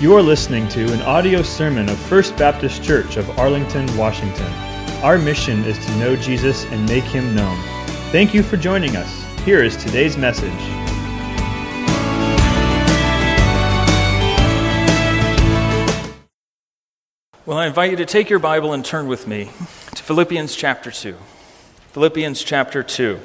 You are listening to an audio sermon of First Baptist Church of Arlington, Washington. Our mission is to know Jesus and make Him known. Thank you for joining us. Here is today's message. Well, I invite you to take your Bible and turn with me to Philippians chapter 2. Philippians chapter 2.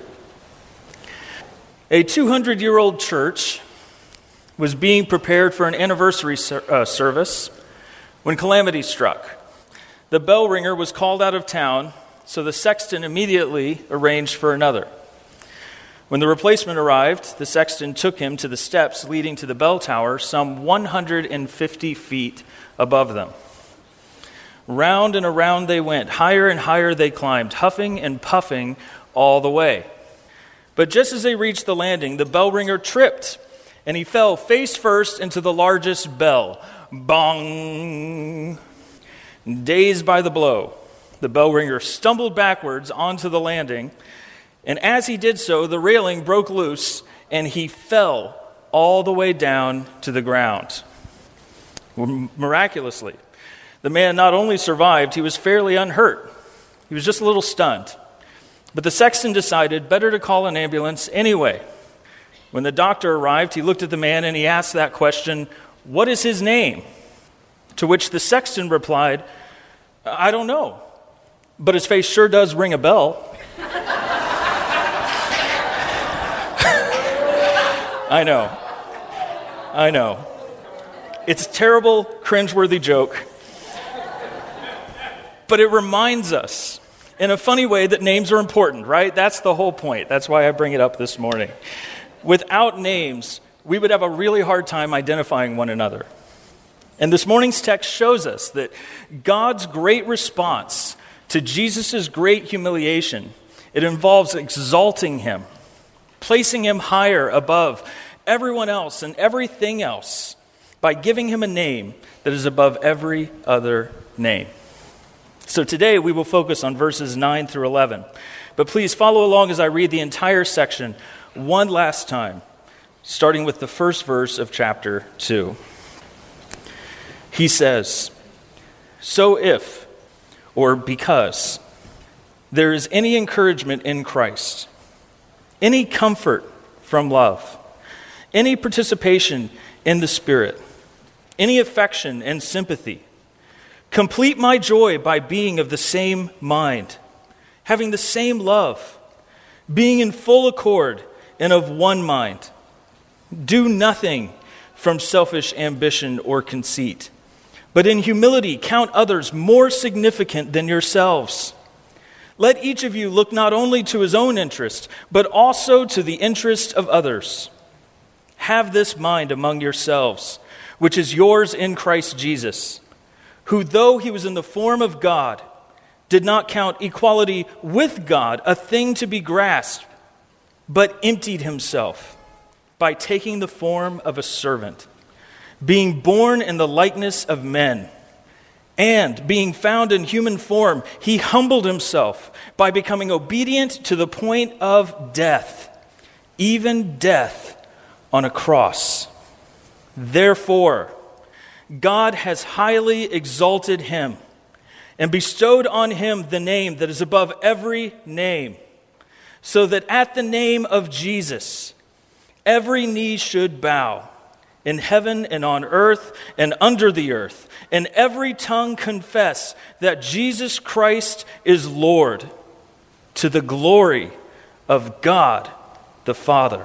A 200-year-old church was being prepared for an anniversary service when calamity struck. The bell ringer was called out of town, so the sexton immediately arranged for another. When the replacement arrived, the sexton took him to the steps leading to the bell tower, some 150 feet above them. Round and around they went, higher and higher they climbed, huffing and puffing all the way. But just as they reached the landing, the bell ringer tripped, and he fell face first into the largest bell. Bong! Dazed by the blow, the bell ringer stumbled backwards onto the landing, and as he did so, the railing broke loose, and he fell all the way down to the ground. Miraculously, the man not only survived, he was fairly unhurt. He was just a little stunned. But the sexton decided better to call an ambulance anyway. When the doctor arrived, he looked at the man and he asked that question, "What is his name?" To which the sexton replied, "I don't know, but his face sure does ring a bell." I know. It's a terrible, cringeworthy joke. But it reminds us, in a funny way, that names are important, right? That's the whole point. That's why I bring it up this morning. Without names, we would have a really hard time identifying one another. And this morning's text shows us that God's great response to Jesus' great humiliation, it involves exalting Him, placing Him higher above everyone else and everything else by giving Him a name that is above every other name. So today we will focus on verses 9 through 11. But please follow along as I read the entire section one last time, starting with the first verse of chapter 2. He says, "So if, or because, there is any encouragement in Christ, any comfort from love, any participation in the Spirit, any affection and sympathy, complete my joy by being of the same mind, having the same love, being in full accord and of one mind. Do nothing from selfish ambition or conceit, but in humility count others more significant than yourselves. Let each of you look not only to his own interest, but also to the interest of others. Have this mind among yourselves, which is yours in Christ Jesus, who, though he was in the form of God, did not count equality with God a thing to be grasped, but emptied himself by taking the form of a servant, being born in the likeness of men, and being found in human form, he humbled himself by becoming obedient to the point of death, even death on a cross. Therefore, God has highly exalted him and bestowed on him the name that is above every name, so that at the name of Jesus, every knee should bow, in heaven and on earth and under the earth, and every tongue confess that Jesus Christ is Lord, to the glory of God the Father."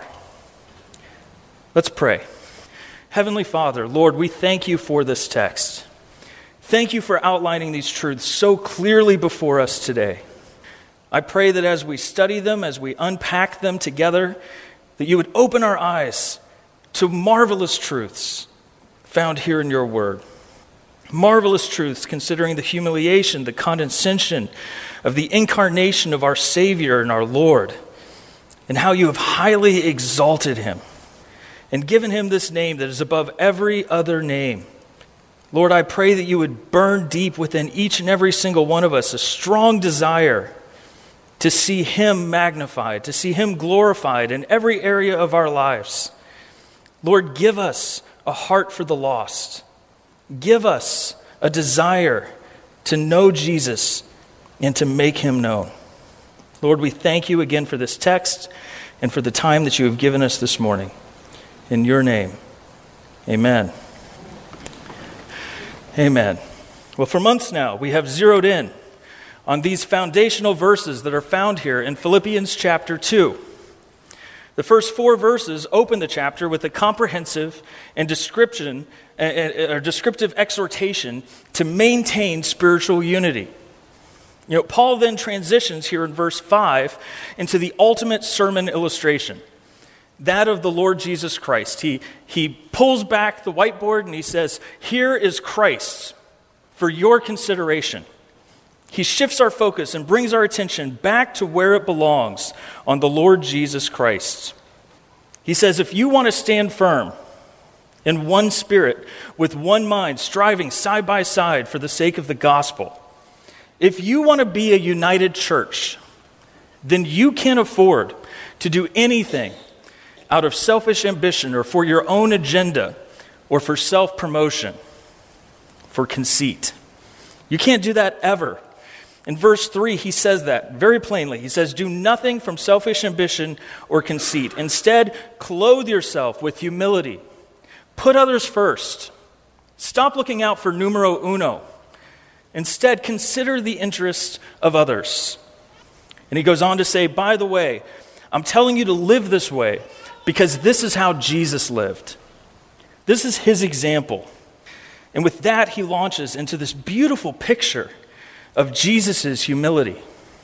Let's pray. Heavenly Father, Lord, we thank you for this text. Thank you for outlining these truths so clearly before us today. I pray that as we study them, as we unpack them together, that you would open our eyes to marvelous truths found here in your word. Marvelous truths considering the humiliation, the condescension of the incarnation of our Savior and our Lord, and how you have highly exalted him and given him this name that is above every other name. Lord, I pray that you would burn deep within each and every single one of us a strong desire to see him magnified, to see him glorified in every area of our lives. Lord, give us a heart for the lost. Give us a desire to know Jesus and to make him known. Lord, we thank you again for this text and for the time that you have given us this morning. In your name, amen. Amen. Well, for months now, we have zeroed in on these foundational verses that are found here in Philippians chapter 2. The first 4 verses open the chapter with a comprehensive and descriptive exhortation to maintain spiritual unity. Paul then transitions here in verse 5 into the ultimate sermon illustration, that of the Lord Jesus Christ. He pulls back the whiteboard and he says, "Here is Christ for your consideration." He shifts our focus and brings our attention back to where it belongs, on the Lord Jesus Christ. He says, if you want to stand firm in one spirit, with one mind, striving side by side for the sake of the gospel, if you want to be a united church, then you can't afford to do anything out of selfish ambition or for your own agenda or for self-promotion, for conceit. You can't do that ever. In verse 3, he says that very plainly. He says, do nothing from selfish ambition or conceit. Instead, clothe yourself with humility. Put others first. Stop looking out for numero uno. Instead, consider the interests of others. And he goes on to say, by the way, I'm telling you to live this way because this is how Jesus lived. This is his example. And with that, he launches into this beautiful picture of Jesus' humility.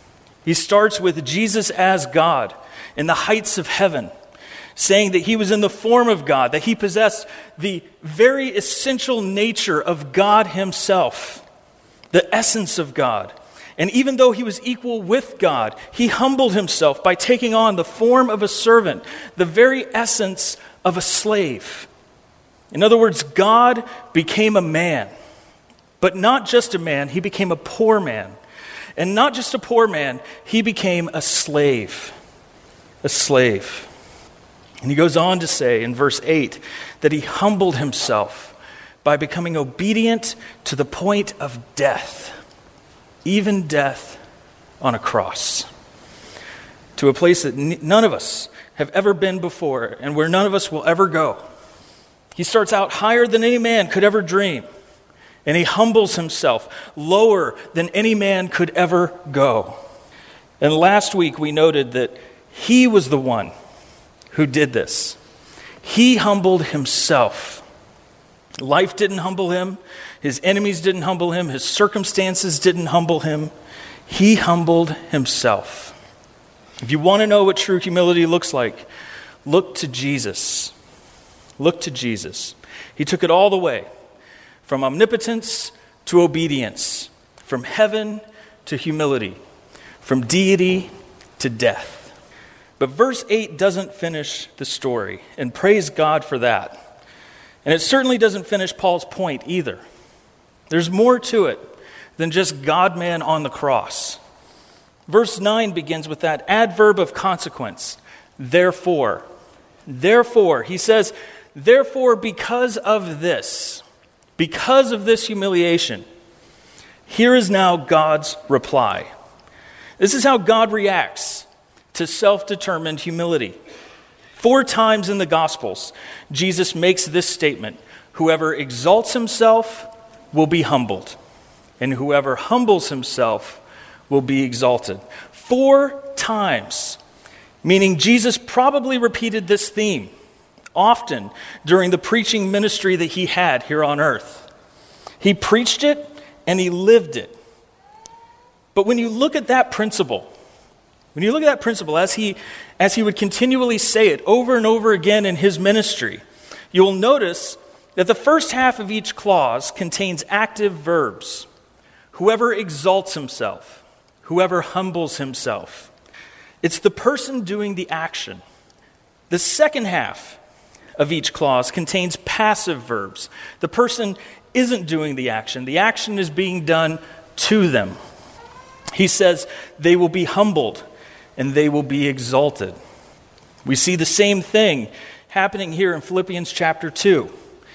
He starts with Jesus as God in the heights of heaven, saying that he was in the form of God, that he possessed the very essential nature of God himself, the essence of God. And even though he was equal with God, he humbled himself by taking on the form of a servant, the very essence of a slave. In other words, God became a man. But not just a man, he became a poor man. And not just a poor man, he became a slave. A slave. And he goes on to say in verse 8 that he humbled himself by becoming obedient to the point of death, even death on a cross, to a place that none of us have ever been before and where none of us will ever go. He starts out higher than any man could ever dream. And he humbles himself lower than any man could ever go. And last week we noted that he was the one who did this. He humbled himself. Life didn't humble him. His enemies didn't humble him. His circumstances didn't humble him. He humbled himself. If you want to know what true humility looks like, look to Jesus. Look to Jesus. He took it all the way. From omnipotence to obedience, from heaven to humility, from deity to death. But verse 8 doesn't finish the story, and praise God for that. And it certainly doesn't finish Paul's point either. There's more to it than just God-man on the cross. Verse 9 begins with that adverb of consequence, therefore. Therefore, he says, therefore, because of this humiliation, here is now God's reply. This is how God reacts to self-determined humility. 4 times in the Gospels, Jesus makes this statement: whoever exalts himself will be humbled, and whoever humbles himself will be exalted. 4 times, meaning Jesus probably repeated this theme often during the preaching ministry that he had here on earth. He preached it and he lived it. But when you look at that principle, as he would continually say it over and over again in his ministry, you will notice that the first half of each clause contains active verbs. Whoever exalts himself, whoever humbles himself. It's the person doing the action. The second half of each clause contains passive verbs. The person isn't doing the action. The action is being done to them. He says they will be humbled and they will be exalted. We see the same thing happening here in Philippians chapter 2.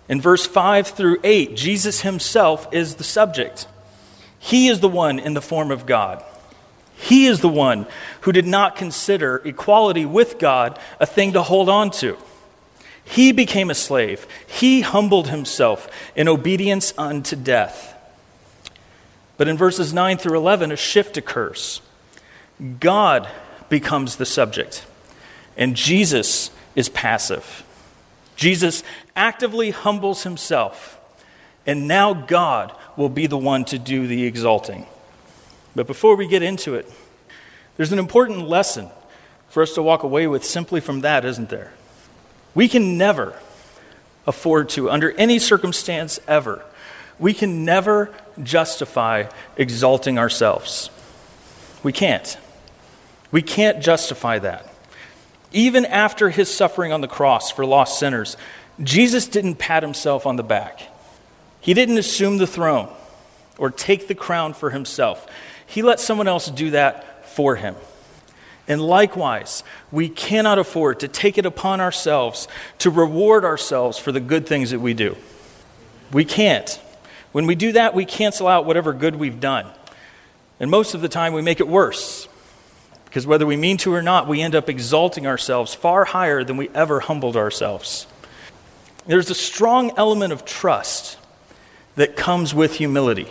In verse 5 through 8, Jesus himself is the subject. He is the one in the form of God. He is the one who did not consider equality with God a thing to hold on to. He became a slave. He humbled himself in obedience unto death. But in verses 9 through 11, a shift occurs. God becomes the subject, and Jesus is passive. Jesus actively humbles himself, and now God will be the one to do the exalting. But before we get into it, there's an important lesson for us to walk away with simply from that, isn't there? We can never afford to, under any circumstance ever, we can never justify exalting ourselves. We can't. We can't justify that. Even after his suffering on the cross for lost sinners, Jesus didn't pat himself on the back. He didn't assume the throne or take the crown for himself. He let someone else do that for him. And likewise, we cannot afford to take it upon ourselves to reward ourselves for the good things that we do. We can't. When we do that, we cancel out whatever good we've done. And most of the time, we make it worse. Because whether we mean to or not, we end up exalting ourselves far higher than we ever humbled ourselves. There's a strong element of trust that comes with humility.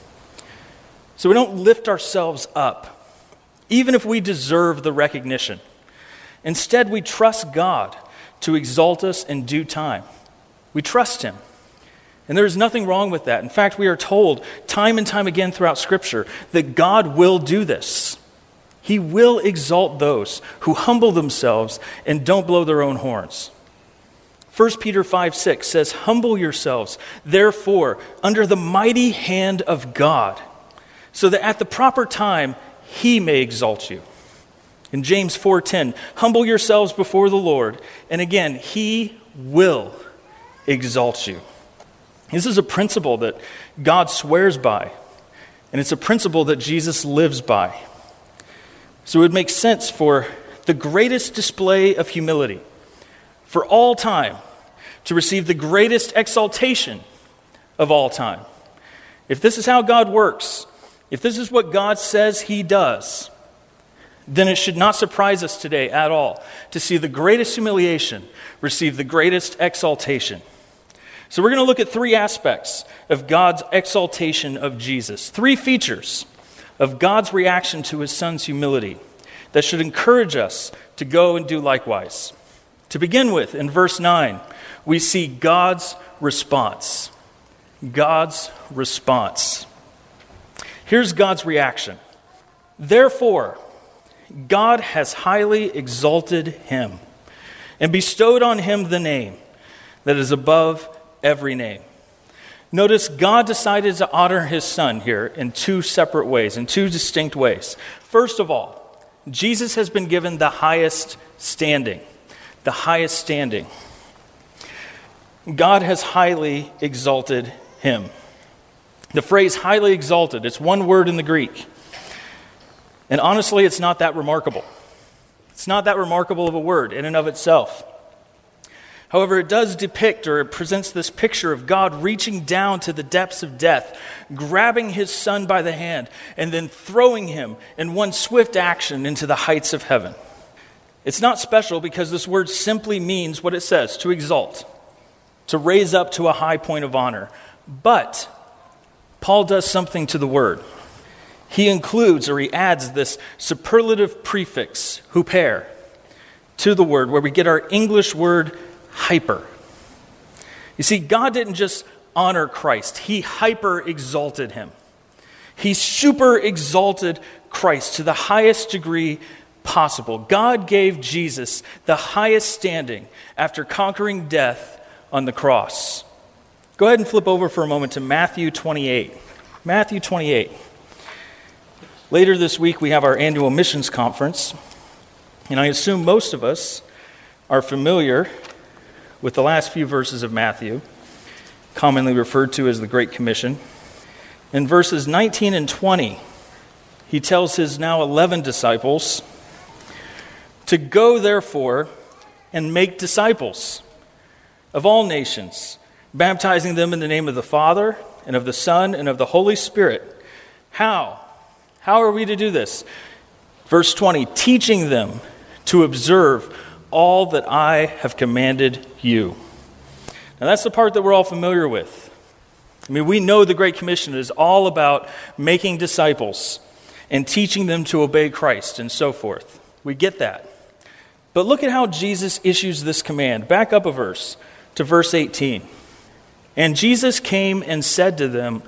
So we don't lift ourselves up, even if we deserve the recognition. Instead, we trust God to exalt us in due time. We trust him. And there is nothing wrong with that. In fact, we are told time and time again throughout Scripture that God will do this. He will exalt those who humble themselves and don't blow their own horns. 1 Peter 5:6 says, "Humble yourselves, therefore, under the mighty hand of God, so that at the proper time he may exalt you." In James 4:10, "Humble yourselves before the Lord, and again, he will exalt you." This is a principle that God swears by, and it's a principle that Jesus lives by. So it would make sense for the greatest display of humility for all time to receive the greatest exaltation of all time. If this is how God works, if this is what God says he does, then it should not surprise us today at all to see the greatest humiliation receive the greatest exaltation. So we're going to look at three aspects of God's exaltation of Jesus, three features of God's reaction to his son's humility that should encourage us to go and do likewise. To begin with, in verse 9, we see God's response. God's response. Here's God's reaction. "Therefore, God has highly exalted him and bestowed on him the name that is above every name." Notice God decided to honor his son here in two separate ways, in two distinct ways. First of all, Jesus has been given the highest standing. The highest standing. God has highly exalted him. The phrase highly exalted, it's one word in the Greek. And honestly, it's not that remarkable. It's not that remarkable of a word in and of itself. However, it does depict, or it presents this picture of God reaching down to the depths of death, grabbing his son by the hand, and then throwing him in one swift action into the heights of heaven. It's not special because this word simply means what it says, to exalt, to raise up to a high point of honor. But Paul does something to the word. He includes, or he adds, this superlative prefix, huper, to the word, where we get our English word hyper. You see, God didn't just honor Christ. He hyper exalted him. He super exalted Christ to the highest degree possible. God gave Jesus the highest standing after conquering death on the cross. Go ahead and flip over for a moment to Matthew 28. Matthew 28. Later this week, we have our annual missions conference. And I assume most of us are familiar with the last few verses of Matthew, commonly referred to as the Great Commission. In verses 19 and 20, he tells his now 11 disciples to go, therefore, and make disciples of all nations, baptizing them in the name of the Father and of the Son and of the Holy Spirit. How? How are we to do this? Verse 20, teaching them to observe all that I have commanded you. Now that's the part that we're all familiar with. I mean, we know the Great Commission is all about making disciples and teaching them to obey Christ and so forth. We get that. But look at how Jesus issues this command. Back up a verse to verse 18. And Jesus came and said to them,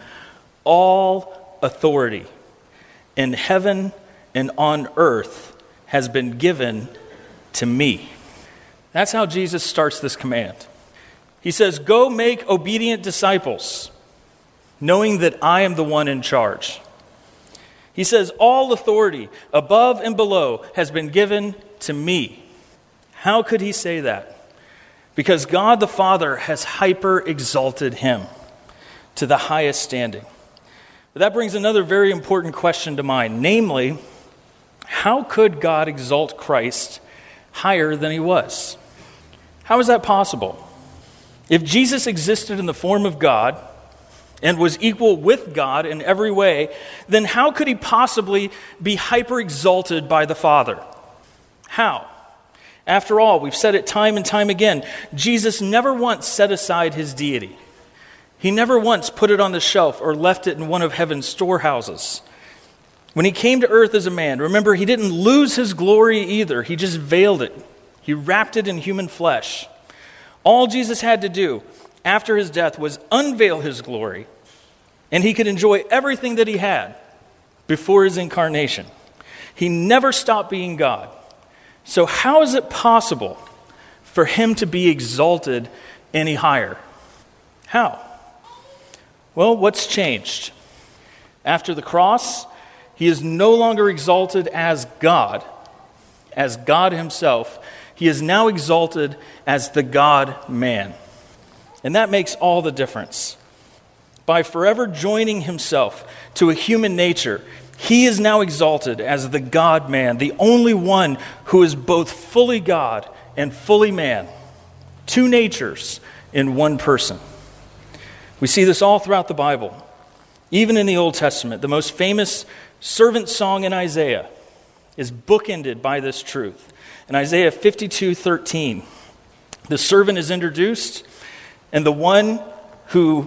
all authority in heaven and on earth has been given to me. That's how Jesus starts this command. He says, go make obedient disciples, knowing that I am the one in charge. He says, all authority above and below has been given to me. How could he say that? Because God the Father has hyper-exalted him to the highest standing. But that brings another very important question to mind. Namely, how could God exalt Christ higher than he was? How is that possible? If Jesus existed in the form of God and was equal with God in every way, then how could he possibly be hyper-exalted by the Father? How? After all, we've said it time and time again, Jesus never once set aside his deity. He never once put it on the shelf or left it in one of heaven's storehouses. When he came to earth as a man, remember, he didn't lose his glory either. He just veiled it. He wrapped it in human flesh. All Jesus had to do after his death was unveil his glory, and he could enjoy everything that he had before his incarnation. He never stopped being God. So how is it possible for him to be exalted any higher? How? Well, what's changed? After the cross, he is no longer exalted as God himself. He is now exalted as the God-man. And that makes all the difference. By forever joining himself to a human nature, he is now exalted as the God-man, the only one who is both fully God and fully man. Two natures in one person. We see this all throughout the Bible. Even in the Old Testament, the most famous servant song in Isaiah is bookended by this truth. In Isaiah 52:13, the servant is introduced, and the one who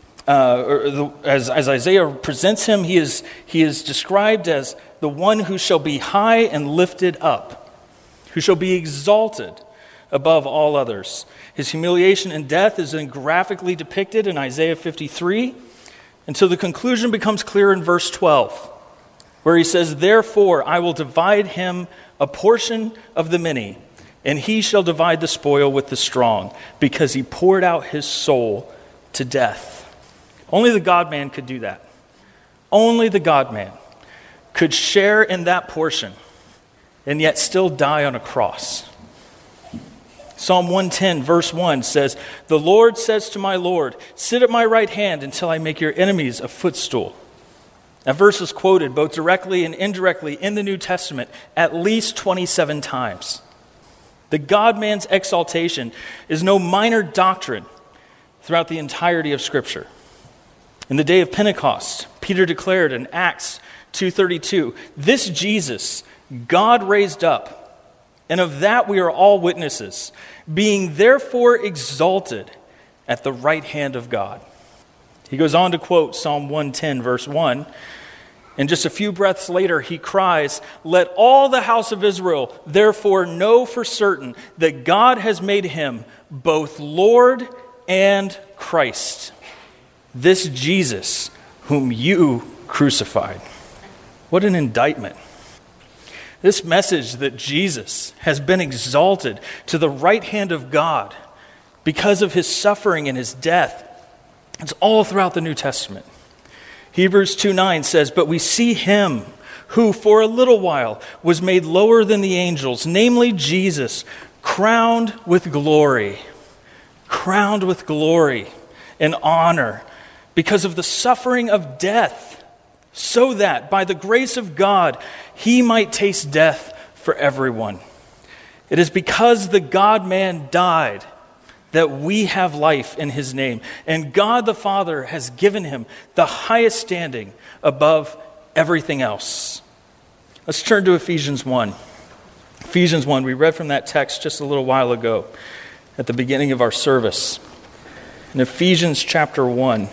as Isaiah presents him, he is described as the one who shall be high and lifted up, who shall be exalted above all others. His humiliation and death is then graphically depicted in Isaiah 53, until the conclusion becomes clear in verse 12, where he says, therefore I will divide him a portion of the many, and he shall divide the spoil with the strong, because he poured out his soul to death. Only the God-man could do that. Only the God-man could share in that portion and yet still die on a cross. Psalm 110 verse 1 says, the Lord says to my Lord, sit at my right hand until I make your enemies a footstool. That verse is quoted both directly and indirectly in the New Testament at least 27 times. The God-man's exaltation is no minor doctrine throughout the entirety of Scripture. In the day of Pentecost, Peter declared in Acts 2:32, this Jesus God raised up, and of that we are all witnesses, being therefore exalted at the right hand of God. He goes on to quote Psalm 110 verse 1, and just a few breaths later he cries, let all the house of Israel therefore know for certain that God has made him both Lord and Christ. This Jesus whom you crucified. What an indictment. This message that Jesus has been exalted to the right hand of God because of his suffering and his death, it's all throughout the New Testament. Hebrews 2:9 says, but we see him who for a little while was made lower than the angels, namely Jesus, crowned with glory and honor, because of the suffering of death, so that by the grace of God he might taste death for everyone. It is because the God-man died that we have life in his name. And God the Father has given him the highest standing above everything else. Let's turn to Ephesians 1. Ephesians 1, we read from that text just a little while ago at the beginning of our service. In Ephesians chapter 1,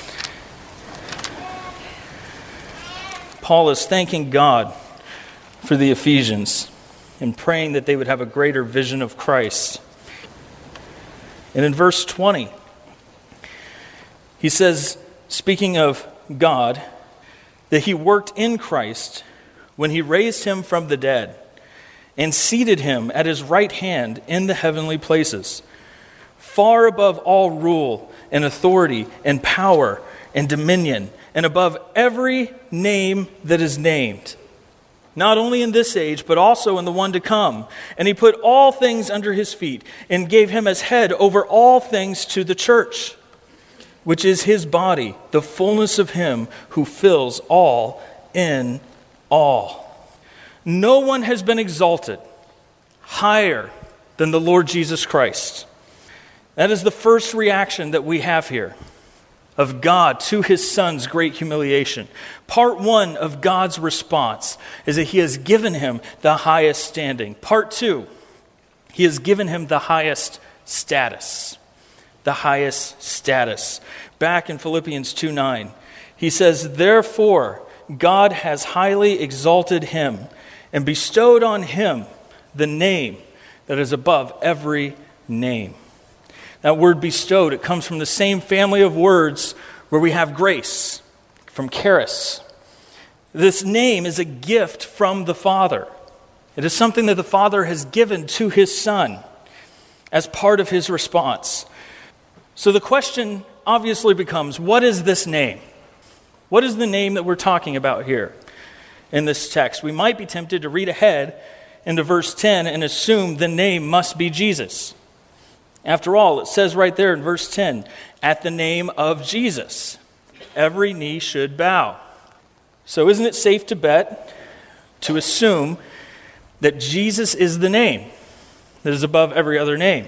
Paul is thanking God for the Ephesians and praying that they would have a greater vision of Christ. And in verse 20, he says, speaking of God, that he worked in Christ when he raised him from the dead and seated him at his right hand in the heavenly places, far above all rule and authority and power and dominion, and above every name that is named, not only in this age, but also in the one to come. And he put all things under his feet and gave him as head over all things to the church, which is his body, the fullness of him who fills all in all. No one has been exalted higher than the Lord Jesus Christ. That is the first reaction that we have here of God to his Son's great humiliation. Part one of God's response is that he has given him the highest standing. Part two, he has given him the highest status. The highest status. Back in Philippians 2:9, he says, therefore, God has highly exalted him and bestowed on him the name that is above every name. That word bestowed, it comes from the same family of words where we have grace, from charis. This name is a gift from the Father. It is something that the Father has given to his Son as part of his response. So the question obviously becomes, what is this name? What is the name that we're talking about here in this text? We might be tempted to read ahead into verse 10 and assume the name must be Jesus. After all, it says right there in verse 10, at the name of Jesus, every knee should bow. So isn't it safe to bet, to assume that Jesus is the name that is above every other name?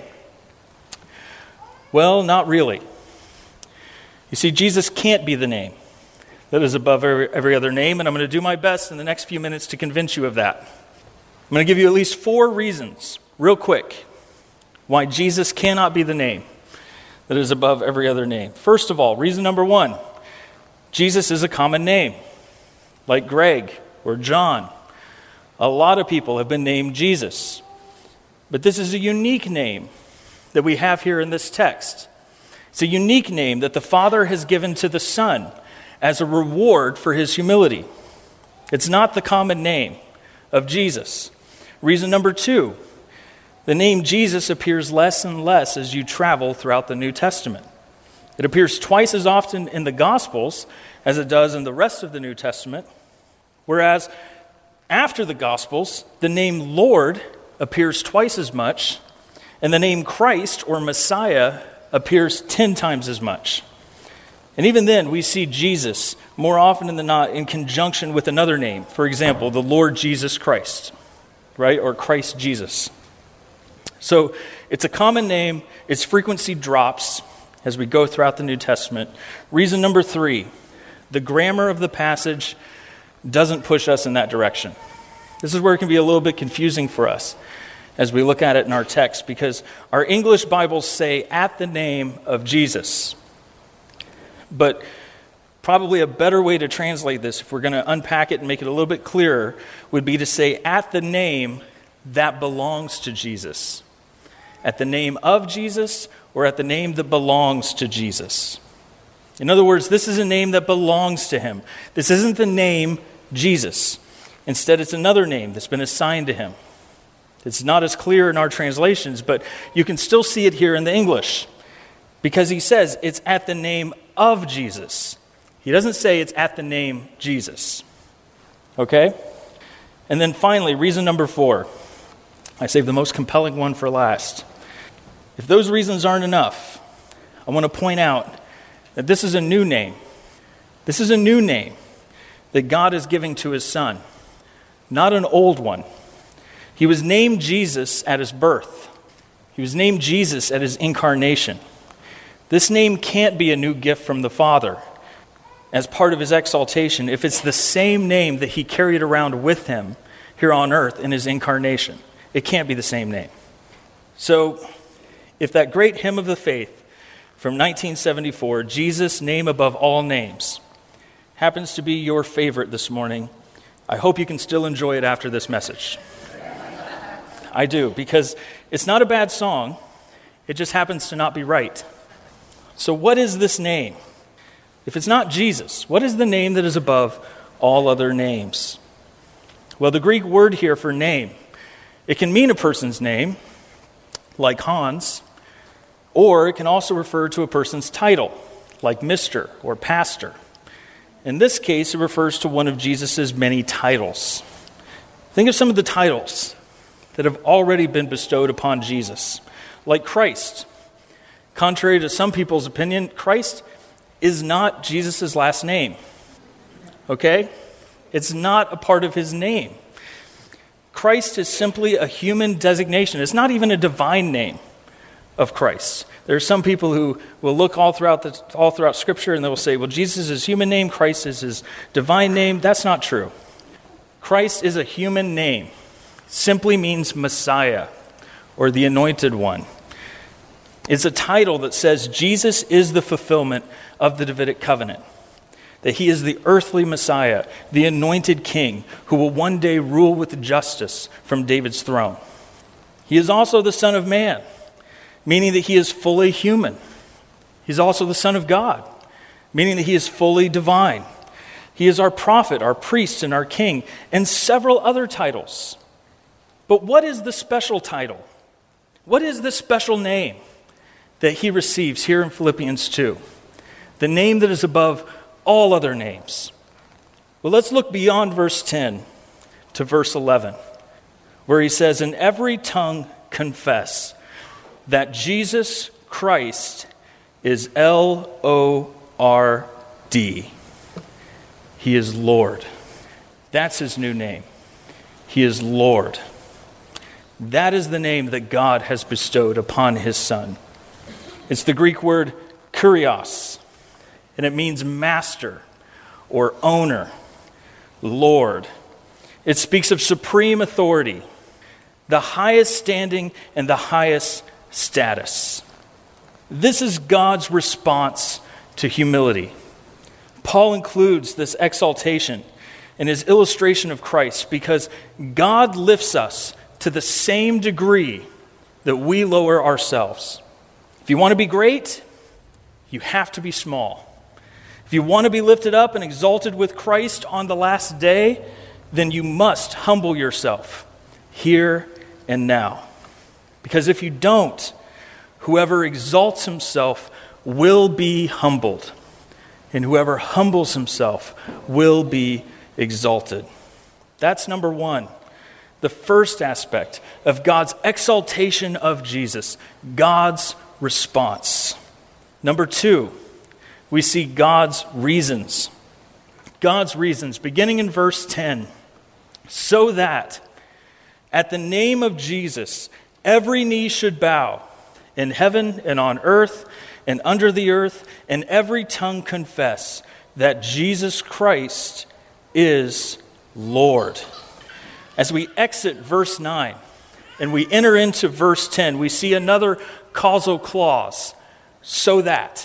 Well, not really. You see, Jesus can't be the name that is above every other name, and I'm going to do my best in the next few minutes to convince you of that. I'm going to give you at least 4 reasons, real quick, why Jesus cannot be the name that is above every other name. First of all, reason number 1, Jesus is a common name, like Greg or John. A lot of people have been named Jesus, but this is a unique name that we have here in this text. It's a unique name that the Father has given to the Son as a reward for his humility. It's not the common name of Jesus. Reason number 2, the name Jesus appears less and less as you travel throughout the New Testament. It appears twice as often in the Gospels as it does in the rest of the New Testament, whereas after the Gospels, the name Lord appears twice as much, and the name Christ or Messiah appears 10 times as much. And even then, we see Jesus more often than not in conjunction with another name. For example, the Lord Jesus Christ, right? Or Christ Jesus. So it's a common name. Its frequency drops as we go throughout the New Testament. Reason number 3, the grammar of the passage doesn't push us in that direction. This is where it can be a little bit confusing for us as we look at it in our text, because our English Bibles say, at the name of Jesus. But probably a better way to translate this, if we're going to unpack it and make it a little bit clearer, would be to say, at the name that belongs to Jesus. At the name of Jesus, or at the name that belongs to Jesus. In other words, this is a name that belongs to him. This isn't the name Jesus. Instead, it's another name that's been assigned to him. It's not as clear in our translations, but you can still see it here in the English. Because he says it's at the name of Jesus. He doesn't say it's at the name Jesus. Okay? And then finally, reason number 4. I saved the most compelling one for last. If those reasons aren't enough, I want to point out that this is a new name. This is a new name that God is giving to his Son, not an old one. He was named Jesus at his birth. He was named Jesus at his incarnation. This name can't be a new gift from the Father as part of his exaltation if it's the same name that he carried around with him here on earth in his incarnation. It can't be the same name. So, if that great hymn of the faith from 1974, Jesus, Name Above All Names, happens to be your favorite this morning, I hope you can still enjoy it after this message. I do, because it's not a bad song, it just happens to not be right. So what is this name? If it's not Jesus, what is the name that is above all other names? Well, the Greek word here for name, it can mean a person's name, like Hans, or it can also refer to a person's title, like Mr. or Pastor. In this case, it refers to one of Jesus' many titles. Think of some of the titles that have already been bestowed upon Jesus, like Christ. Contrary to some people's opinion, Christ is not Jesus' last name. Okay? It's not a part of his name. Christ is simply a human designation. It's not even a divine name of Christ. There are some people who will look all throughout Scripture and they will say, well, Jesus is his human name, Christ is his divine name. That's not true. Christ is a human name. Simply means Messiah or the Anointed One. It's a title that says Jesus is the fulfillment of the Davidic covenant, that he is the earthly Messiah, the anointed king who will one day rule with justice from David's throne. He is also the Son of Man, meaning that he is fully human. He's also the Son of God, meaning that he is fully divine. He is our prophet, our priest, and our king, and several other titles. But what is the special title? What is the special name that he receives here in Philippians 2? The name that is above all other names. Well, let's look beyond verse 10 to verse 11, where he says, "And every tongue confess that Jesus Christ is L-O-R-D. He is Lord." That's his new name. He is Lord. That is the name that God has bestowed upon his Son. It's the Greek word kurios, and it means master or owner, Lord. It speaks of supreme authority, the highest standing and the highest status. This is God's response to humility. Paul includes this exaltation in his illustration of Christ because God lifts us to the same degree that we lower ourselves. If you want to be great, you have to be small. If you want to be lifted up and exalted with Christ on the last day, then you must humble yourself here and now. Because if you don't, whoever exalts himself will be humbled, and whoever humbles himself will be exalted. That's number one. The first aspect of God's exaltation of Jesus, God's response. Number two, we see God's reasons. God's reasons, beginning in verse 10. "So that at the name of Jesus, every knee should bow in heaven and on earth and under the earth, and every tongue confess that Jesus Christ is Lord." As we exit verse 9 and we enter into verse 10, we see another causal clause. So that.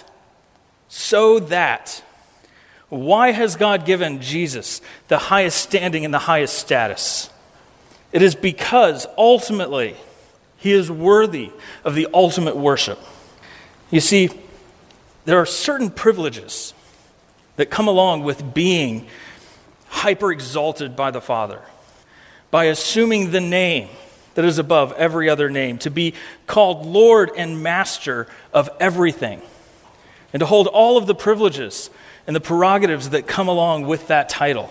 So that. Why has God given Jesus the highest standing and the highest status? It is because ultimately he is worthy of the ultimate worship. You see, there are certain privileges that come along with being hyper exalted by the Father, by assuming the name that is above every other name, to be called Lord and Master of everything, and to hold all of the privileges and the prerogatives that come along with that title.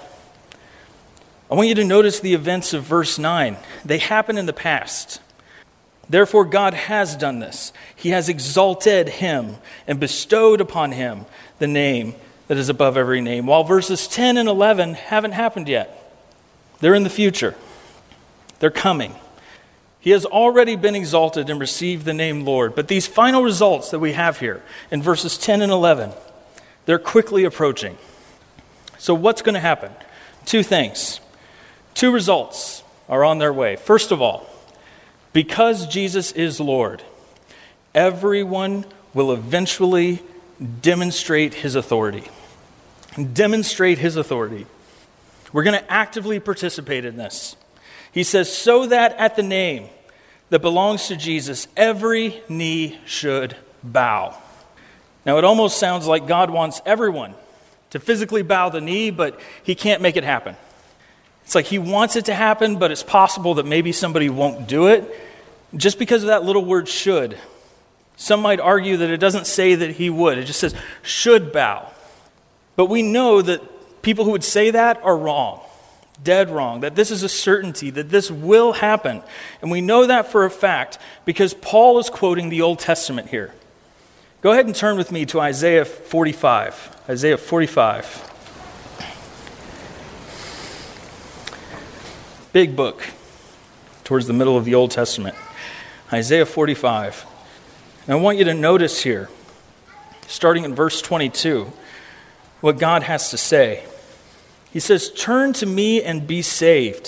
I want you to notice the events of verse 9. They happen in the past. Therefore, God has done this. He has exalted him and bestowed upon him the name that is above every name. While verses 10 and 11 haven't happened yet. They're in the future. They're coming. He has already been exalted and received the name Lord. But these final results that we have here in verses 10 and 11, they're quickly approaching. So what's going to happen? Two things. Two results are on their way. First of all, because Jesus is Lord, everyone will eventually demonstrate his authority. Demonstrate his authority. We're going to actively participate in this. He says, so that at the name that belongs to Jesus, every knee should bow. Now, it almost sounds like God wants everyone to physically bow the knee, but he can't make it happen. It's like he wants it to happen, but it's possible that maybe somebody won't do it just because of that little word should. Some might argue that it doesn't say that he would. It just says should bow. But we know that people who would say that are wrong. Dead wrong, that this is a certainty, that this will happen. And we know that for a fact because Paul is quoting the Old Testament here. Go ahead and turn with me to Isaiah 45. Isaiah 45. Big book towards the middle of the Old Testament. Isaiah 45. And I want you to notice here, starting in verse 22, what God has to say. He says, turn to me and be saved,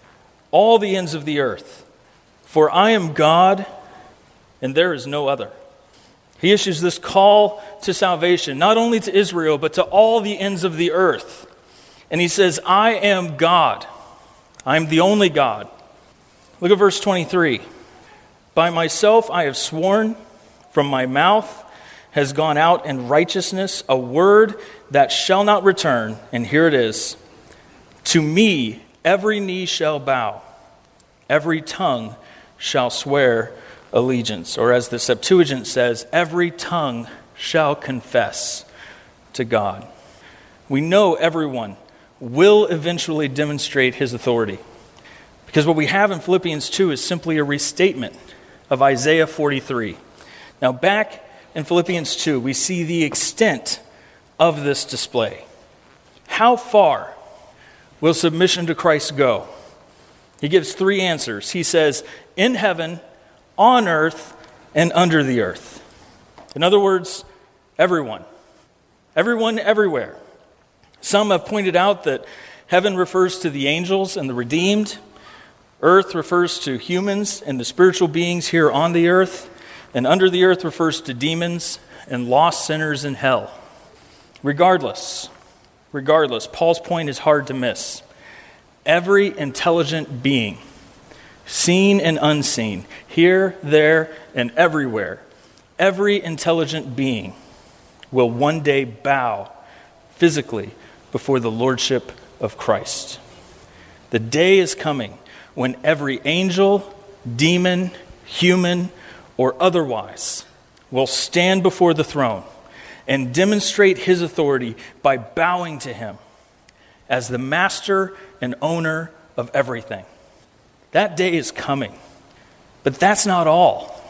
all the ends of the earth, for I am God and there is no other. He issues this call to salvation, not only to Israel, but to all the ends of the earth. And he says, I am God. I am the only God. Look at verse 23. By myself I have sworn, from my mouth has gone out in righteousness a word that shall not return, and here it is, to me every knee shall bow, every tongue shall swear allegiance. Or as the Septuagint says, every tongue shall confess to God. We know everyone will eventually demonstrate his authority. Because what we have in Philippians 2 is simply a restatement of Isaiah 43. Now back in Philippians 2, we see the extent of this display. How far will submission to Christ go? He gives three answers. He says, in heaven, on earth, and under the earth. In other words, everyone. Everyone, everywhere. Some have pointed out that heaven refers to the angels and the redeemed. Earth refers to humans and the spiritual beings here on the earth. And under the earth refers to demons and lost sinners in hell. Regardless, Paul's point is hard to miss. Every intelligent being, seen and unseen, here, there, and everywhere, every intelligent being will one day bow physically before the lordship of Christ. The day is coming when every angel, demon, human, or otherwise will stand before the throne and demonstrate his authority by bowing to him as the master and owner of everything. That day is coming. But that's not all.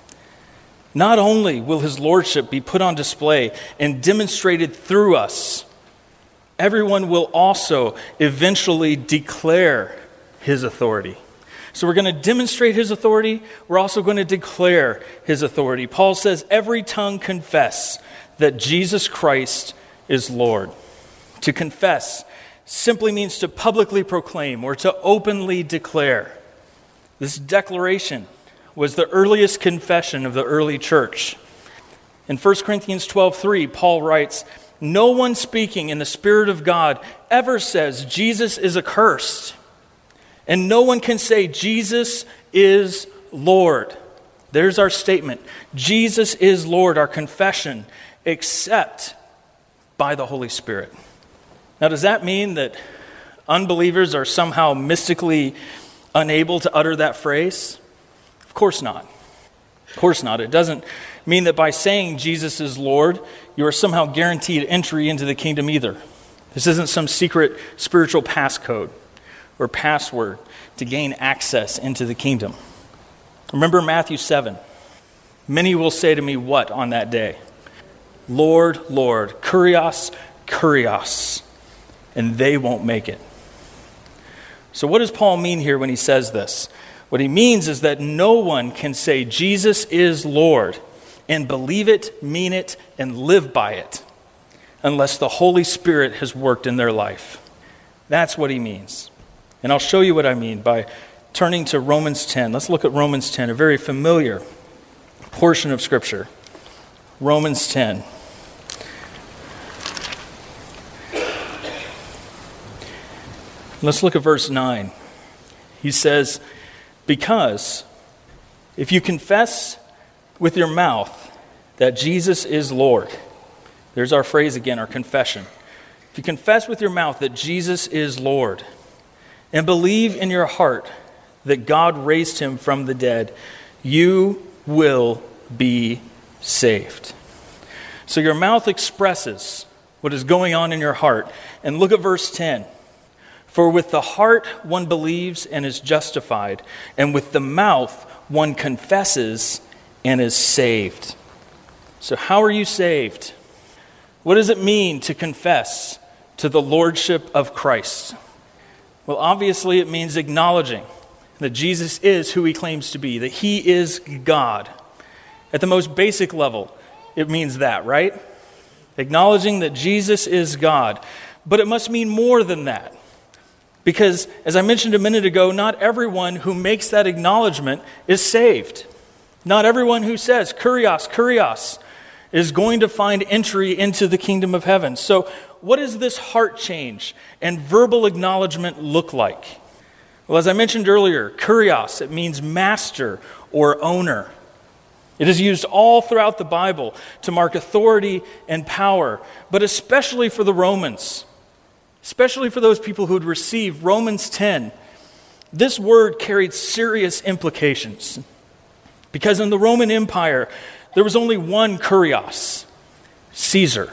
Not only will his lordship be put on display and demonstrated through us, everyone will also eventually declare his authority. So we're going to demonstrate his authority. We're also going to declare his authority. Paul says, every tongue confess that Jesus Christ is Lord. To confess simply means to publicly proclaim or to openly declare. This declaration was the earliest confession of the early church. In 1 Corinthians 12:3, Paul writes, no one speaking in the Spirit of God ever says Jesus is accursed. And no one can say Jesus is Lord. There's our statement. Jesus is Lord, our confession, except by the Holy Spirit. Now, does that mean that unbelievers are somehow mystically unable to utter that phrase? Of course not. Of course not. It doesn't mean that by saying Jesus is Lord, you are somehow guaranteed entry into the kingdom either. This isn't some secret spiritual passcode or password to gain access into the kingdom. Remember Matthew 7. Many will say to me, what on that day? Lord, Lord, Kurios, Kurios. And they won't make it. So what does Paul mean here when he says this? What he means is that no one can say Jesus is Lord and believe it, mean it, and live by it unless the Holy Spirit has worked in their life. That's what he means. And I'll show you what I mean by turning to Romans 10. Let's look at Romans 10, a very familiar portion of Scripture. Romans 10. Let's look at verse 9. He says, because if you confess with your mouth that Jesus is Lord, there's our phrase again, our confession. If you confess with your mouth that Jesus is Lord and believe in your heart that God raised him from the dead, you will be saved. So your mouth expresses what is going on in your heart. And look at verse 10. For with the heart one believes and is justified, and with the mouth one confesses and is saved. So how are you saved? What does it mean to confess to the lordship of Christ? Well, obviously it means acknowledging that Jesus is who he claims to be, that he is God. At the most basic level, it means that, right? Acknowledging that Jesus is God. But it must mean more than that. Because, as I mentioned a minute ago, not everyone who makes that acknowledgement is saved. Not everyone who says, Kurios, Kurios, is going to find entry into the kingdom of heaven. So, what does this heart change and verbal acknowledgement look like? Well, as I mentioned earlier, Kurios, it means master or owner. It is used all throughout the Bible to mark authority and power, but especially for the Romans. Especially for those people who had received Romans 10, this word carried serious implications. Because in the Roman Empire, there was only one Kurios, Caesar.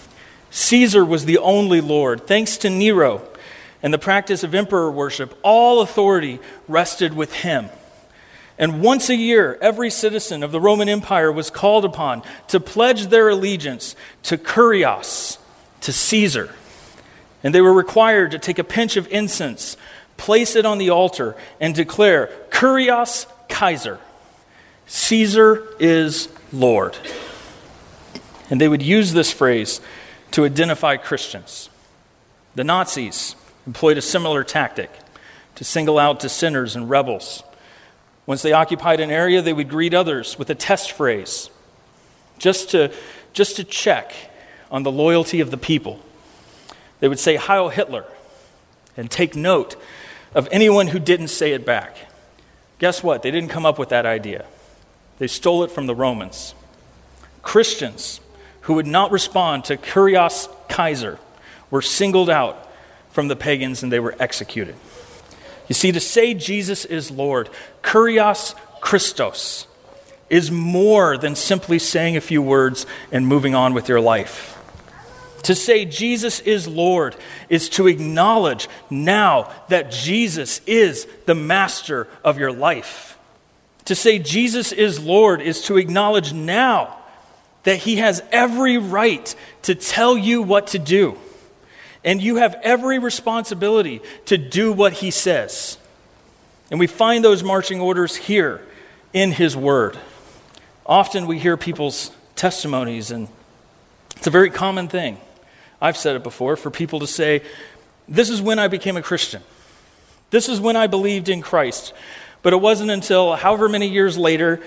Caesar was the only Lord. Thanks to Nero and the practice of emperor worship, all authority rested with him. And once a year, every citizen of the Roman Empire was called upon to pledge their allegiance to Kurios, to Caesar. And they were required to take a pinch of incense, place it on the altar, and declare, Kurios Kaiser, Caesar is Lord. And they would use this phrase to identify Christians. The Nazis employed a similar tactic to single out dissenters and rebels. Once they occupied an area, they would greet others with a test phrase, just to check on the loyalty of the people. They would say, Heil Hitler, and take note of anyone who didn't say it back. Guess what? They didn't come up with that idea. They stole it from the Romans. Christians who would not respond to Kurios Kaiser were singled out from the pagans and they were executed. You see, to say Jesus is Lord, Kurios Christos, is more than simply saying a few words and moving on with your life. To say Jesus is Lord is to acknowledge now that Jesus is the master of your life. To say Jesus is Lord is to acknowledge now that he has every right to tell you what to do. And you have every responsibility to do what he says. And we find those marching orders here in his word. Often we hear people's testimonies, and it's a very common thing. I've said it before, for people to say, this is when I became a Christian. This is when I believed in Christ. But it wasn't until however many years later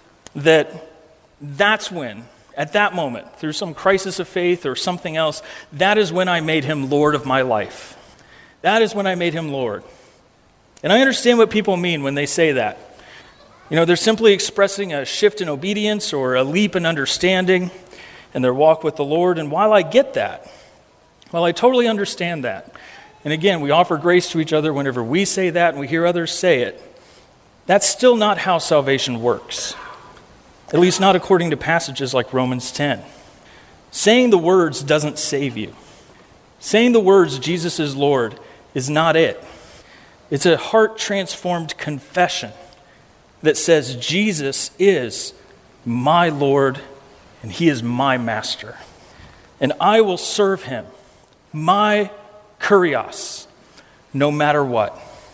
that's when, at that moment, through some crisis of faith or something else, that is when I made him Lord of my life. That is when I made him Lord. And I understand what people mean when they say that. You know, they're simply expressing a shift in obedience or a leap in understanding in their walk with the Lord. And while I get that, while I totally understand that, and again, we offer grace to each other whenever we say that and we hear others say it, that's still not how salvation works. At least not according to passages like Romans 10. Saying the words doesn't save you. Saying the words, Jesus is Lord, is not it. It's a heart-transformed confession that says Jesus is my Lord and he is my master. And I will serve him, my Kurios, no matter what.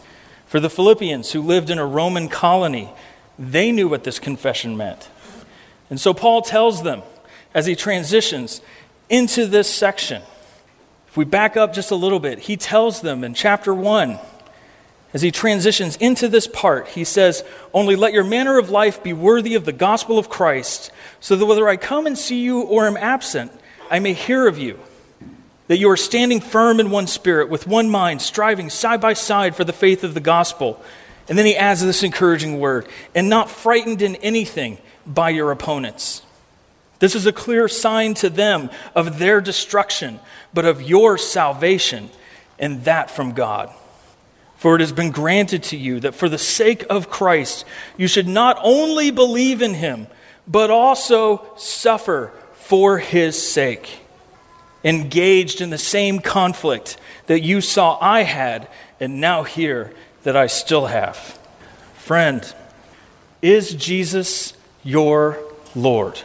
For the Philippians who lived in a Roman colony, they knew what this confession meant. And so Paul tells them as he transitions into this section. If we back up just a little bit, he tells them in chapter 1, as he transitions into this part, he says, "Only let your manner of life be worthy of the gospel of Christ, so that whether I come and see you or am absent, I may hear of you, that you are standing firm in one spirit, with one mind, striving side by side for the faith of the gospel." And then he adds this encouraging word, "and not frightened in anything by your opponents." This is a clear sign to them of their destruction, but of your salvation, and that from God. For it has been granted to you that for the sake of Christ, you should not only believe in him, but also suffer for his sake, engaged in the same conflict that you saw I had and now hear that I still have. Friend, is Jesus your Lord?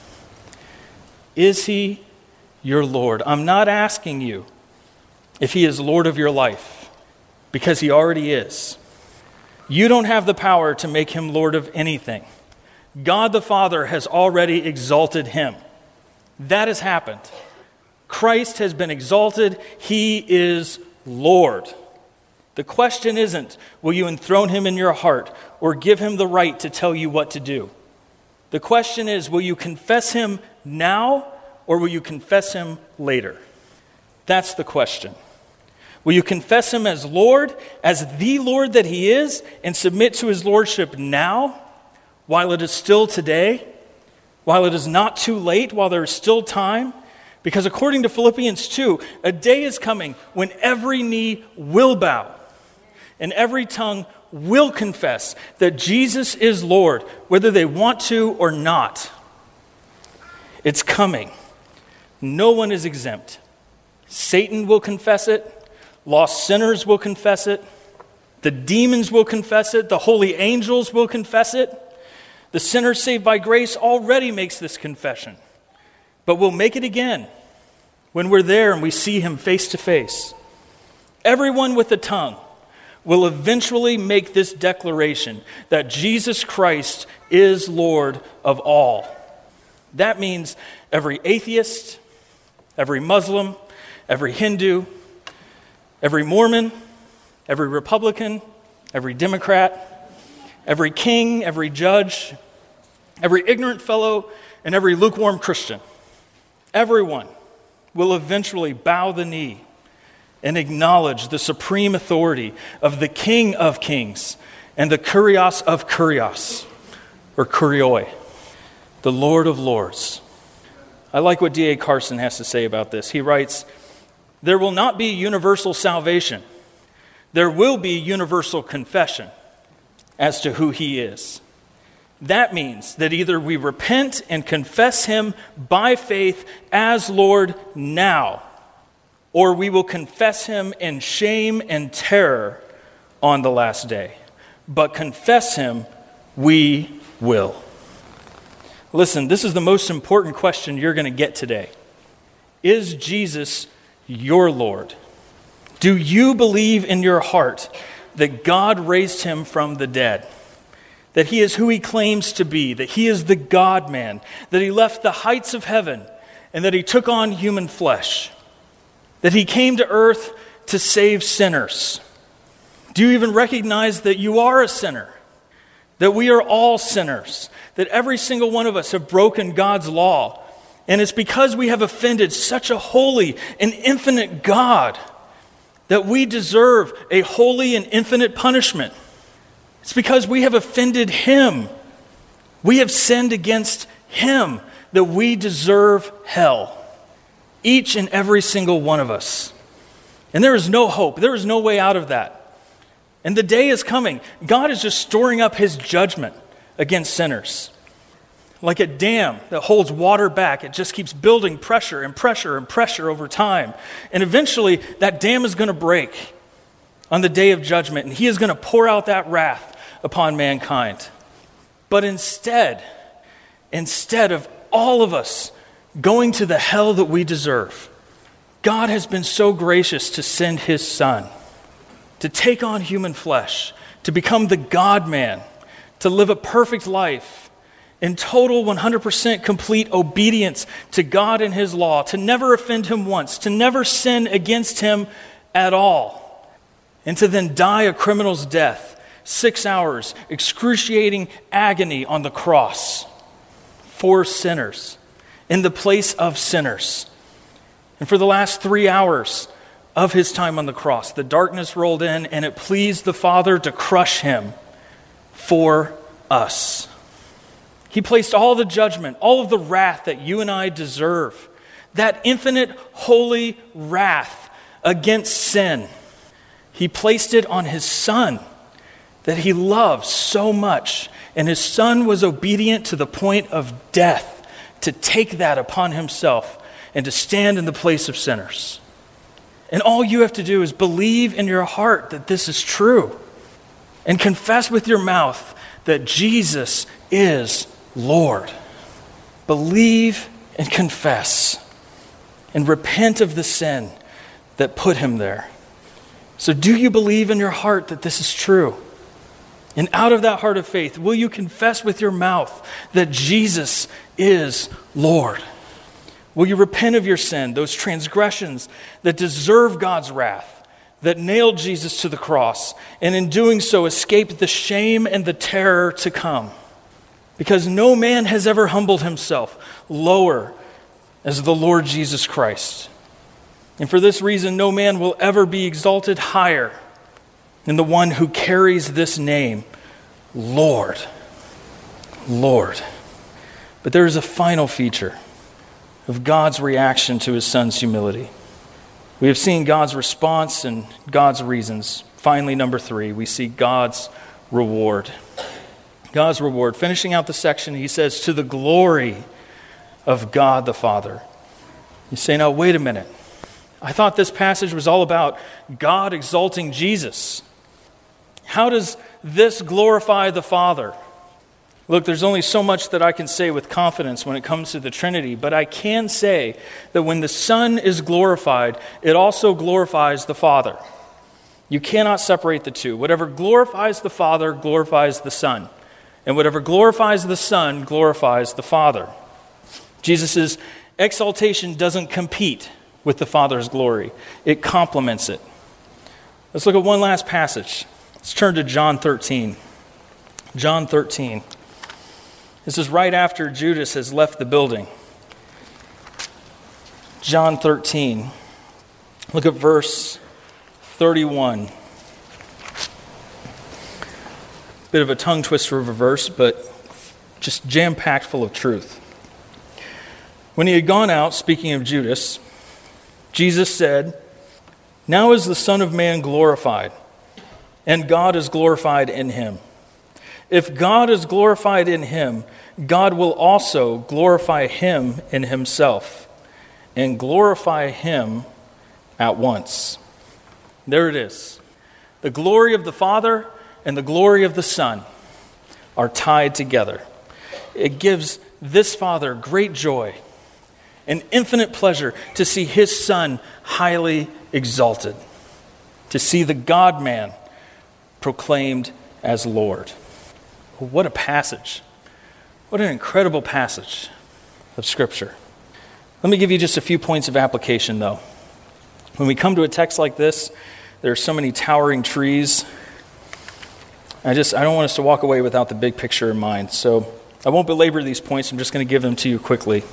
Is he your Lord? I'm not asking you if he is Lord of your life, because he already is. You don't have the power to make him Lord of anything. God the Father has already exalted him. That has happened. Christ has been exalted. He is Lord. The question isn't, will you enthrone him in your heart or give him the right to tell you what to do? The question is, will you confess him now or will you confess him later? That's the question. Will you confess him as Lord, as the Lord that he is, and submit to his lordship now, while it is still today, while it is not too late, while there is still time? Because according to Philippians 2, a day is coming when every knee will bow and every tongue will confess that Jesus is Lord, whether they want to or not. It's coming. No one is exempt. Satan will confess it. Lost sinners will confess it. The demons will confess it. The holy angels will confess it. The sinner saved by grace already makes this confession. But we'll make it again when we're there and we see him face to face. Everyone with a tongue will eventually make this declaration that Jesus Christ is Lord of all. That means every atheist, every Muslim, every Hindu, every Mormon, every Republican, every Democrat, every king, every judge, every ignorant fellow, and every lukewarm Christian. Everyone will eventually bow the knee and acknowledge the supreme authority of the King of Kings and the Kurios of Kurios, or Kurioi, the Lord of Lords. I like what D.A. Carson has to say about this. He writes, "There will not be universal salvation. There will be universal confession as to who he is. That means that either we repent and confess him by faith as Lord now, or we will confess him in shame and terror on the last day. But confess him we will." Listen, this is the most important question you're going to get today. Is Jesus your Lord? Do you believe in your heart that God raised him from the dead? That he is who he claims to be, that he is the God-man, that he left the heights of heaven, and that he took on human flesh, that he came to earth to save sinners? Do you even recognize that you are a sinner? That we are all sinners, that every single one of us have broken God's law, and it's because we have offended such a holy and infinite God that we deserve a holy and infinite punishment. It's because we have offended him. We have sinned against him that we deserve hell. Each and every single one of us. And there is no hope. There is no way out of that. And the day is coming. God is just storing up his judgment against sinners. Like a dam that holds water back, it just keeps building pressure and pressure and pressure over time. And eventually, that dam is going to break on the day of judgment, and he is going to pour out that wrath upon mankind. But instead of all of us going to the hell that we deserve, God has been so gracious to send his Son to take on human flesh, to become the God-man, to live a perfect life in total 100% complete obedience to God and his law, to never offend him once, to never sin against him at all, and to then die a criminal's death, 6 hours, excruciating agony on the cross for sinners, in the place of sinners. And for the last 3 hours of his time on the cross, the darkness rolled in, and it pleased the Father to crush him for us. He placed all the judgment, all of the wrath that you and I deserve, that infinite holy wrath against sin. He placed it on his Son that he loved so much, and his Son was obedient to the point of death to take that upon himself and to stand in the place of sinners. And all you have to do is believe in your heart that this is true and confess with your mouth that Jesus is Lord. Believe and confess and repent of the sin that put him there. So do you believe in your heart that this is true? And out of that heart of faith, will you confess with your mouth that Jesus is Lord? Will you repent of your sin, those transgressions that deserve God's wrath, that nailed Jesus to the cross, and in doing so escaped the shame and the terror to come? Because no man has ever humbled himself lower as the Lord Jesus Christ. And for this reason, no man will ever be exalted higher than the one who carries this name, Lord. Lord. But there is a final feature of God's reaction to his Son's humility. We have seen God's response and God's reasons. Finally, number 3, we see God's reward. God's reward. Finishing out the section, he says, to the glory of God the Father. You say, now, wait a minute. I thought this passage was all about God exalting Jesus. How does this glorify the Father? Look, there's only so much that I can say with confidence when it comes to the Trinity, but I can say that when the Son is glorified, it also glorifies the Father. You cannot separate the two. Whatever glorifies the Father glorifies the Son, and whatever glorifies the Son glorifies the Father. Jesus' exaltation doesn't compete with the Father's glory. It complements it. Let's look at one last passage. Let's turn to John 13. John 13. This is right after Judas has left the building. John 13. Look at verse 31. Bit of a tongue twister of a verse, but just jam-packed full of truth. When he had gone out, speaking of Judas, Jesus said, "Now is the Son of Man glorified, and God is glorified in him. If God is glorified in him, God will also glorify him in himself, and glorify him at once." There it is. The glory of the Father and the glory of the Son are tied together. It gives this Father great joy and infinite pleasure to see his Son highly exalted, to see the God-man proclaimed as Lord. What a passage. What an incredible passage of Scripture. Let me give you just a few points of application, though. When we come to a text like this, there are so many towering trees. I don't want us to walk away without the big picture in mind. So I won't belabor these points. I'm just going to give them to you quickly.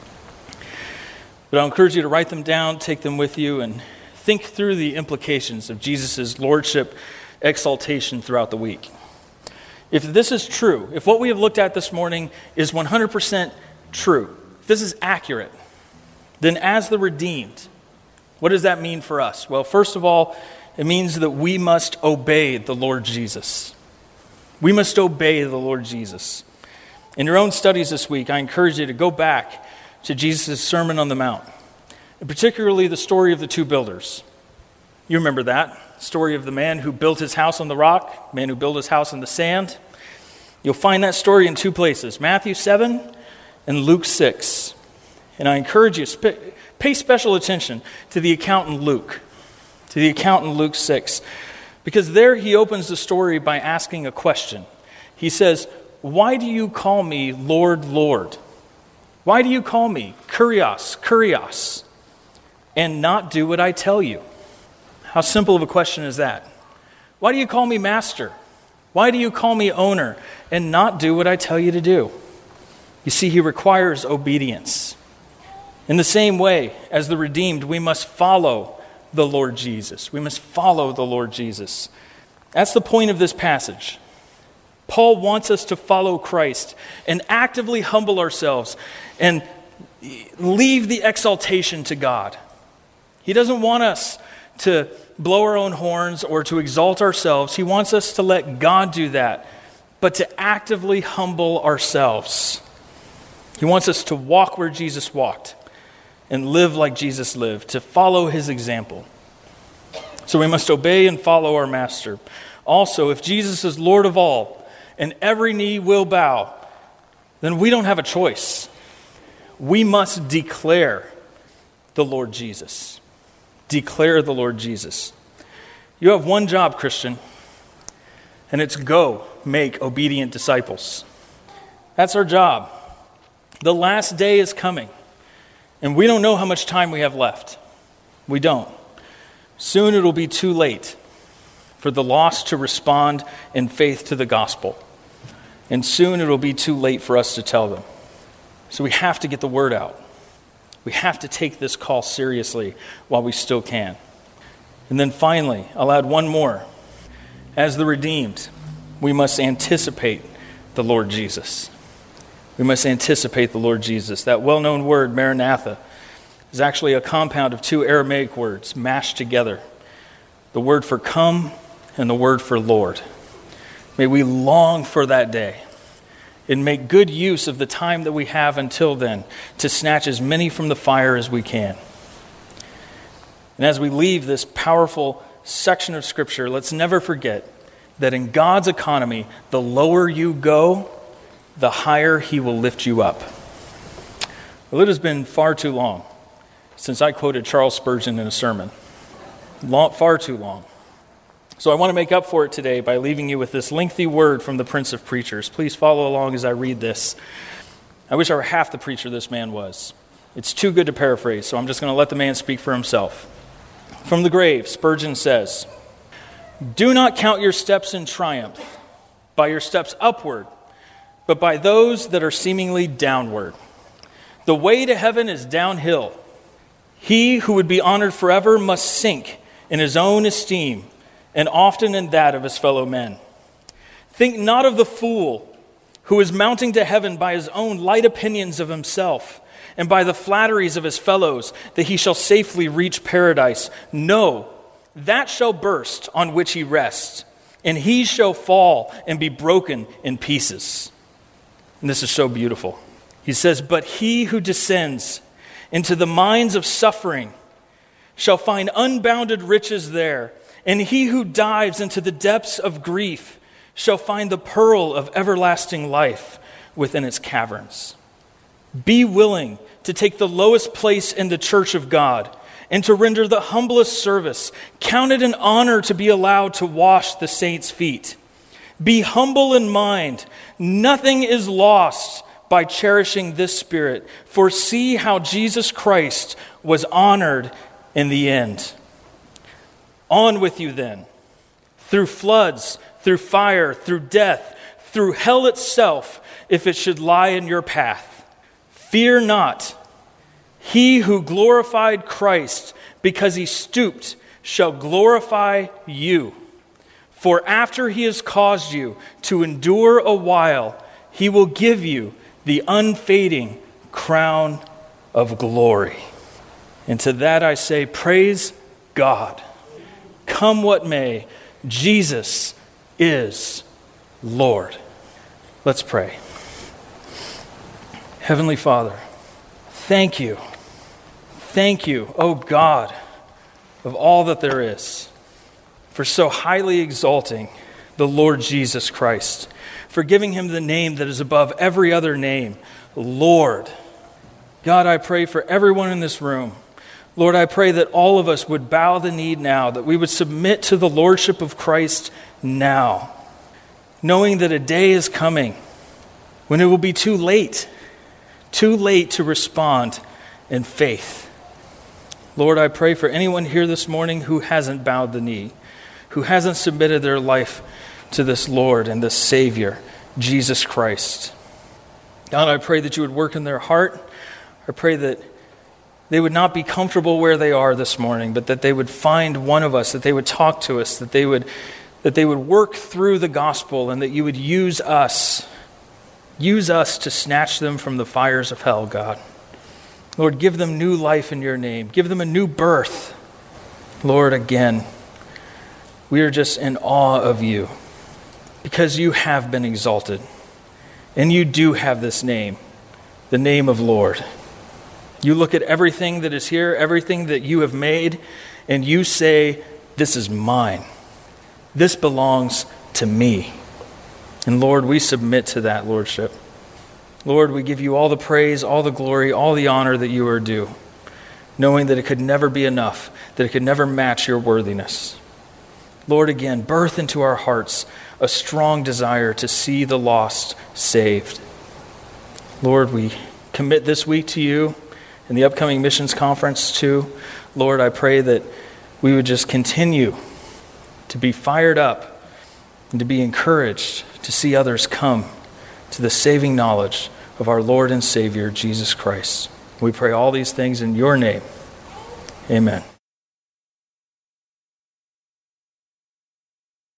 But I'll encourage you to write them down, take them with you, and think through the implications of Jesus' lordship exaltation throughout the week. If this is true, if what we have looked at this morning is 100% true, if this is accurate, then as the redeemed, what does that mean for us? Well, first of all, it means that we must obey the Lord Jesus. We must obey the Lord Jesus. In your own studies this week, I encourage you to go back to Jesus' Sermon on the Mount, and particularly the story of the two builders. You remember that story of the man who built his house on the rock, man who built his house in the sand. You'll find that story in two places, Matthew 7 and Luke 6. And I encourage you, pay special attention to the account in Luke 6. Because there he opens the story by asking a question. He says, "Why do you call me Lord, Lord? Why do you call me Kurios, Kurios, and not do what I tell you?" How simple of a question is that? Why do you call me master? Why do you call me owner and not do what I tell you to do? You see, he requires obedience. In the same way, as the redeemed, we must follow the Lord Jesus. We must follow the Lord Jesus. That's the point of this passage. Paul wants us to follow Christ and actively humble ourselves and leave the exaltation to God. He doesn't want us to blow our own horns or to exalt ourselves. He wants us to let God do that, but to actively humble ourselves. He wants us to walk where Jesus walked and live like Jesus lived, to follow his example. So we must obey and follow our master. Also, if Jesus is Lord of all and every knee will bow, then we don't have a choice. We must declare the Lord Jesus. Declare the Lord Jesus. You have one job, Christian, and it's go make obedient disciples. That's our job. The last day is coming, and we don't know how much time we have left. We don't. Soon it'll be too late for the lost to respond in faith to the gospel, and soon it'll be too late for us to tell them. So we have to get the word out. We have to take this call seriously while we still can. And then finally, I'll add one more. As the redeemed, we must anticipate the Lord Jesus. We must anticipate the Lord Jesus. That well-known word, Maranatha, is actually a compound of two Aramaic words mashed together. The word for come and the word for Lord. May we long for that day and make good use of the time that we have until then to snatch as many from the fire as we can. And as we leave this powerful section of Scripture, let's never forget that in God's economy, the lower you go, the higher he will lift you up. Well, it has been far too long since I quoted Charles Spurgeon in a sermon. Far too long. So I want to make up for it today by leaving you with this lengthy word from the Prince of Preachers. Please follow along as I read this. I wish I were half the preacher this man was. It's too good to paraphrase, so I'm just going to let the man speak for himself. From the grave, Spurgeon says, "Do not count your steps in triumph by your steps upward, but by those that are seemingly downward. The way to heaven is downhill. He who would be honored forever must sink in his own esteem, and often in that of his fellow men. Think not of the fool who is mounting to heaven by his own light opinions of himself, and by the flatteries of his fellows, that he shall safely reach paradise. No, that shall burst on which he rests, and he shall fall and be broken in pieces." And this is so beautiful. He says, "But he who descends into the mines of suffering shall find unbounded riches there, and he who dives into the depths of grief shall find the pearl of everlasting life within its caverns. Be willing to take the lowest place in the church of God and to render the humblest service. Count it an honor to be allowed to wash the saints' feet. Be humble in mind. Nothing is lost by cherishing this spirit. For see how Jesus Christ was honored in the end. On with you then, through floods, through fire, through death, through hell itself, if it should lie in your path. Fear not. He who glorified Christ because he stooped shall glorify you. For after he has caused you to endure a while, he will give you the unfading crown of glory. And to that I say, praise God. Come what may, Jesus is Lord. Let's pray. Heavenly Father, thank you. Thank you, O God, of all that there is, for so highly exalting the Lord Jesus Christ, for giving him the name that is above every other name, Lord. God, I pray for everyone in this room. Lord, I pray that all of us would bow the knee now, that we would submit to the lordship of Christ now, knowing that a day is coming when it will be too late to respond in faith. Lord, I pray for anyone here this morning who hasn't bowed the knee, who hasn't submitted their life to this Lord and this Savior, Jesus Christ. God, I pray that you would work in their heart. I pray that they would not be comfortable where they are this morning, but that they would find one of us, that they would talk to us, that they would work through the gospel, and that you would use us to snatch them from the fires of hell, God. Lord, give them new life in your name. Give them a new birth. Lord, again, we are just in awe of you because you have been exalted. And you do have this name, the name of Lord. You look at everything that is here, everything that you have made, and you say, this is mine. This belongs to me. And Lord, we submit to that lordship. Lord, we give you all the praise, all the glory, all the honor that you are due, knowing that it could never be enough, that it could never match your worthiness. Lord, again, birth into our hearts a strong desire to see the lost saved. Lord, we commit this week to you and the upcoming missions conference too. Lord, I pray that we would just continue to be fired up and to be encouraged to see others come to the saving knowledge of our Lord and Savior, Jesus Christ. We pray all these things in your name. Amen.